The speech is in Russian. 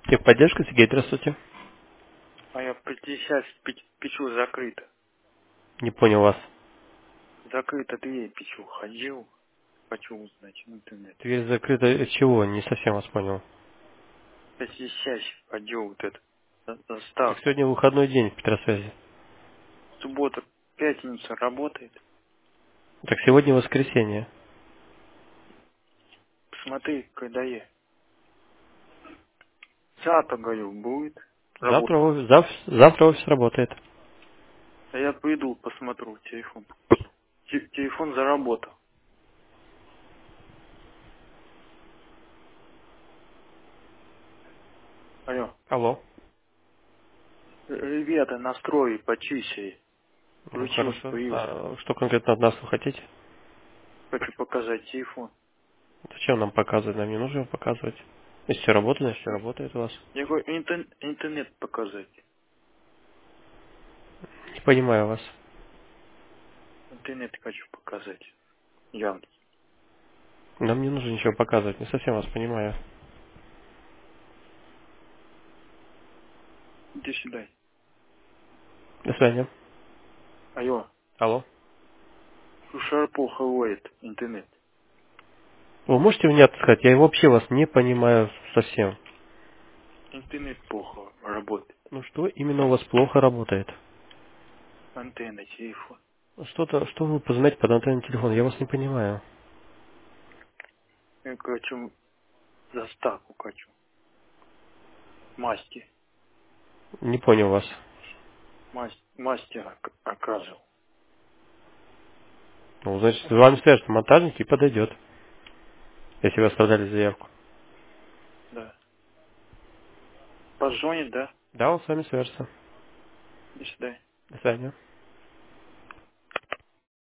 Техподдержка, Сергей, здравствуйте. Моя 50 печу закрыта. Не понял вас. Закрыта дверь печу. Ходил, хочу узнать в интернет. Дверь закрыта от чего? Не совсем вас понял. 50 ходил вот это. Так Доставка. сегодня выходной день в Петросвязи. Суббота, пятница работает. Так сегодня воскресенье. Посмотри, когда я. Завтра, говорю, будет Завтра, работа. завтра офис работает. А я приду, посмотрю, телефон покажу. Телефон заработал. Алло. Алло. Ребята, настрои почище. Ну Включил, хорошо. появился. А что конкретно от нас вы хотите? Хочу показать телефон. Зачем нам показывать? Нам не нужно его показывать. Если все работает, значит все работает у вас. Я говорю, интернет показать. Не понимаю вас. Интернет хочу показать. Явно. Нам не нужно ничего показывать. Не совсем вас понимаю. Иди сюда. До свидания. Алло. Алло. Слушай, плохо ловит интернет. Вы можете мне сказать? Я вообще вас не понимаю совсем. Интернет плохо работает. Ну что именно у вас плохо работает? Антенна, телефон. Что вы познаете под антенной телефона? Я вас не понимаю. Я хочу заставку хочу. Мастер. Не понял вас. Мастер оказывал. Ну, значит, с вами свяжется монтажник и подойдет, если вы оставляли заявку. Да. Позвонит, да? Да, он с вами свяжется. До свидания. До свидания.